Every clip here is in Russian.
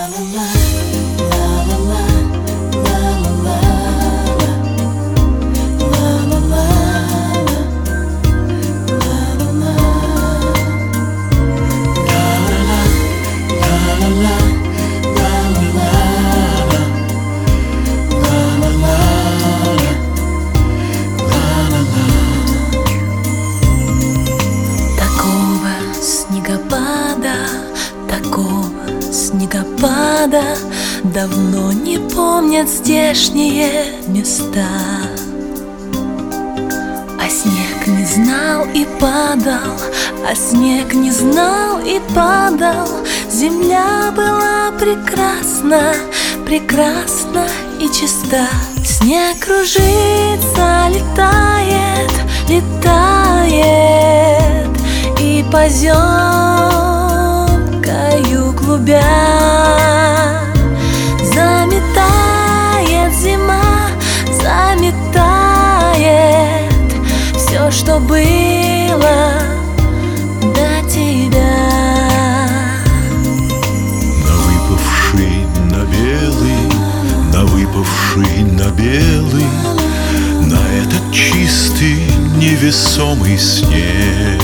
Такого снегопада давно не помнят здешние места. А снег не знал и падал, а снег не знал и падал. Земля была прекрасна, прекрасна и чиста. Снег кружится, летает, летает и поземкою клубя заметает зима, заметает все, что было до тебя. На выпавший на белый, на выпавший на белый, на этот чистый невесомый снег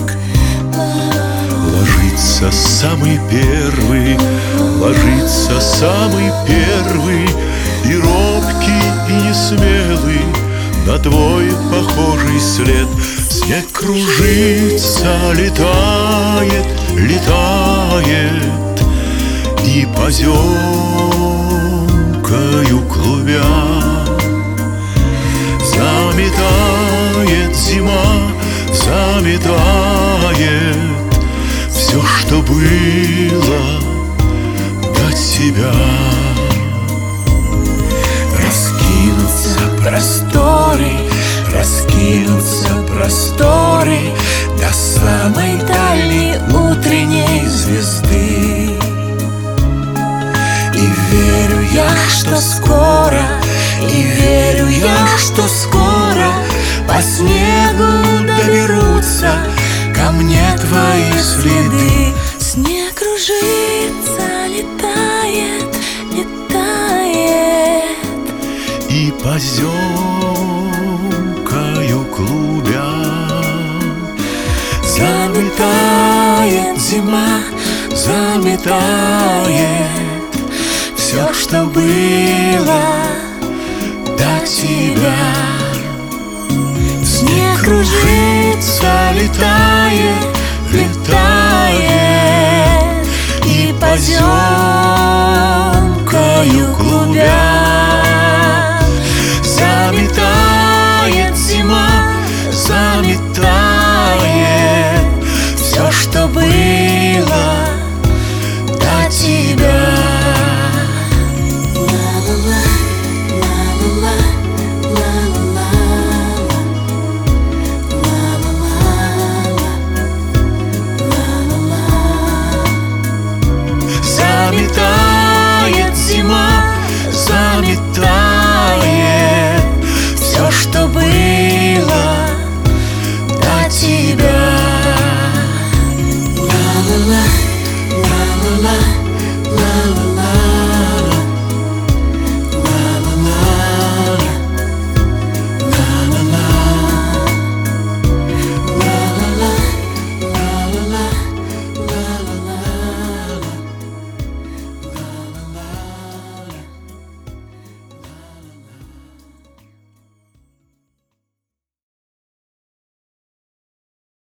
ложится самый первый, ложится самый первый, и робкий, и несмелый на твой похожий след. Снег кружится, летает, летает, и поземкою клубя заметает зима, заметает все, что было до тебя. Раскинутся просторы, раскинутся просторы до самой дальней утренней звезды. И верю я, что скоро, и верю я, что скоро по снегу доберутся ко мне твои следы. Снег кружится, летает, летает И поземкою клубя заметает зима, заметает все, что было до тебя. Снег кружится, летает, летает и поземкою клубя